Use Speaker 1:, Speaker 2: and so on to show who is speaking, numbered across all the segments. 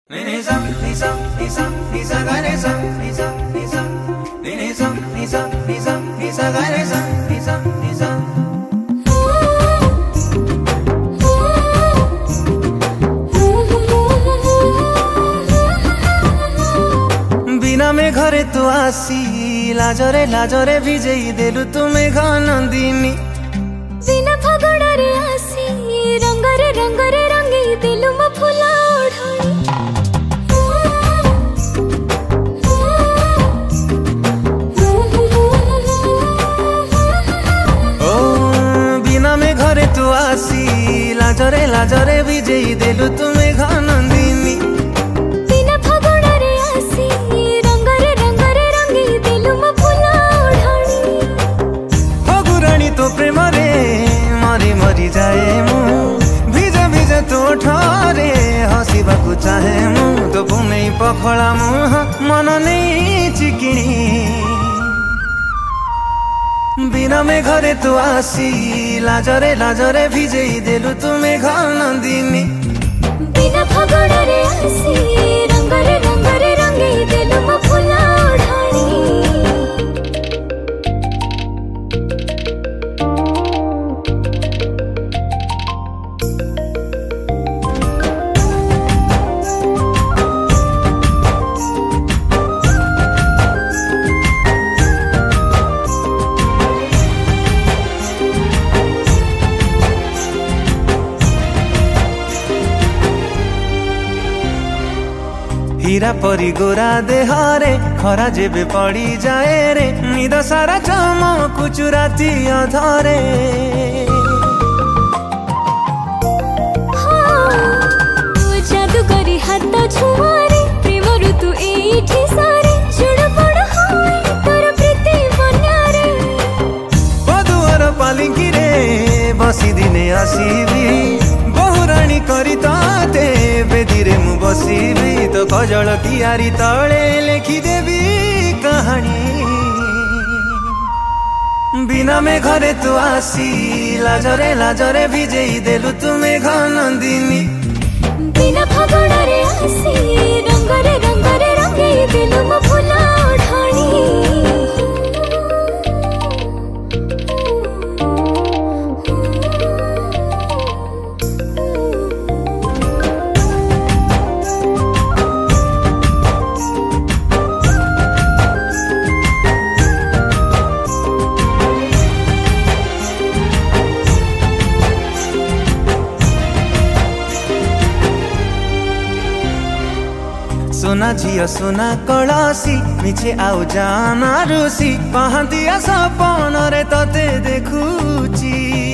Speaker 1: बिना में घरे तू आसी लाजरे लाजरे विजयी देलु तुम्हें घनंदिनी
Speaker 2: बिना फगड़े आसी रंगरे रंगरे रंगी देलु म फुला ओढ़णी
Speaker 1: ओ बिना में घरे तू आसी लाजरे लाजरे विजयी देलु तुम्हें घनंदिनी
Speaker 2: बिना फगड़े आसी रंगरे रंगरे रंगी देलु म फुला ओढ़णी
Speaker 1: फगुराणी तो प्रेम रे मरी मरी जाए मु भिजा भिजा तो ठरे हसीबाकू चाहे मु तो पुनै पखला मुह मन नहीं चिकिणी बिना में घरे तू आसी लाजरे लाजरे भिजई देलु तुम्हें घनंदिनी
Speaker 2: बिना फगड़े आसी रंगरे रंगरे रंगी देलु म फुला ओढ़णी
Speaker 1: हीरा परी गोरा देहरे खरा जेबे पड़ी जाए रे निद सारा चमकु चुराती अधरे
Speaker 2: जादूगरी हाथ छुआरे प्रेम ऋतु एठी सारे जुड़ पड़ होई तोर प्रीति बन्यारे
Speaker 1: बदुअर पालिंकी रे बसी दिने आसीबी बहुराणी करी ताते बेदीरे मु बसीबी तो कजल कियारी तले लिखी देवी कहानी बिना में घरे तू आसी लाजरे लाजरे विजयी देलु तुम्हें घनंदिनी
Speaker 2: बिना फगड़े आसी रंगरे रंगरे रंगी देलु म फुला ओढ़णी
Speaker 1: सुना झियो सुना कलसी मिछे आउ जाना रुसी पहांतिया सपन रे तते देखुची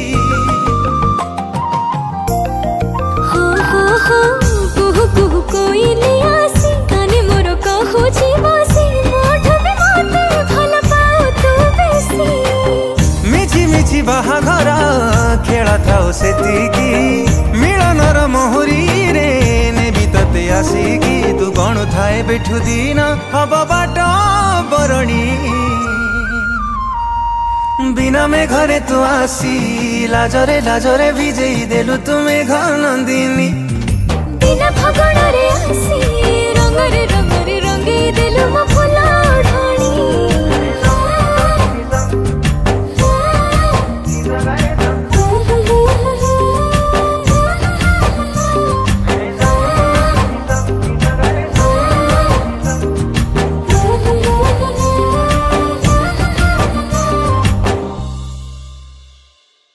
Speaker 2: हो कुहु कुहु कोइली आसी काने मोर कहूची बसी मोठ भी मते भल पाउ तू बेसी
Speaker 1: मिछि मिछि बाहाघर खेला थाउ सेतिकी मिलनर मोहरी रे नेबी तते आसीकी तू गणु थाए बैठु दिन हब बाट बरणी बिना में घरे तू आसी लाजरे लाजरे विजयी देलु तुम्हें घनंदिनी
Speaker 2: बिना फगड़